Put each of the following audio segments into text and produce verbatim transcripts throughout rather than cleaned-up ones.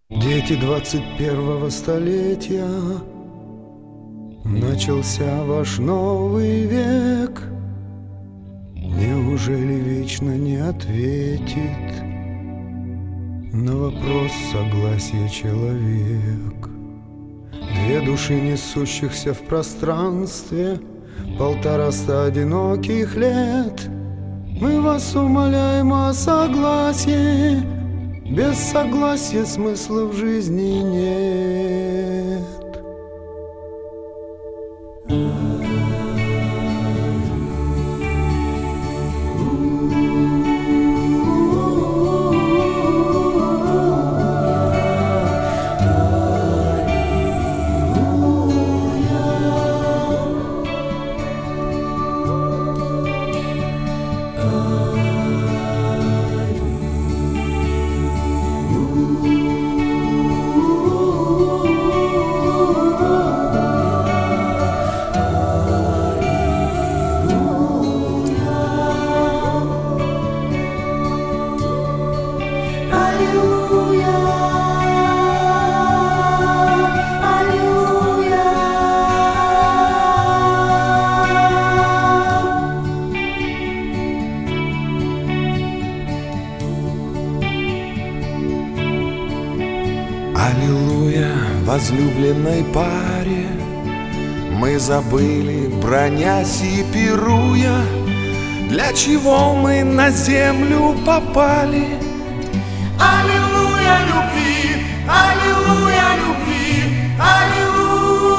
Дети двадцать первого столетия, начался ваш новый век. Неужели вечно не ответит на вопрос согласия человек? Две души, несущихся в пространстве, полтораста одиноких лет. Мы вас умоляем о согласии, без согласия смысла в жизни нет. Аллилуйя, возлюбленной паре, мы забыли, бронясь и пируя, для чего мы на землю попали. Аллилуйя любви, аллилуйя любви, аллилуйя.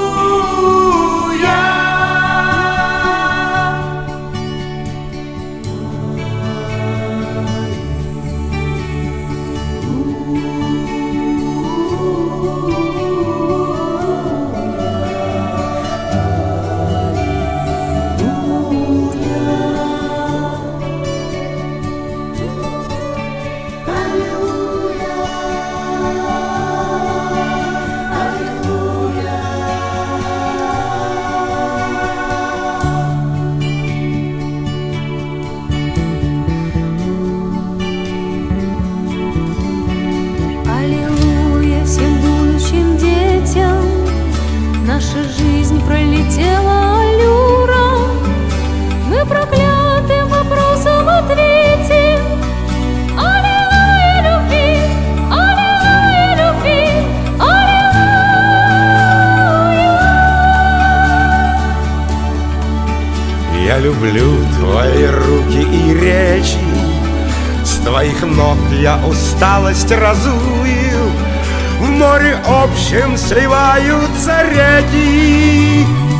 Наша жизнь пролетела аллюром, мы проклятым вопросом ответим. Аллилуйя любви, аллилуйя любви, аллилуйя. Я люблю твои руки и речи, с твоих ног я усталость разую. В море общем сливаются реки.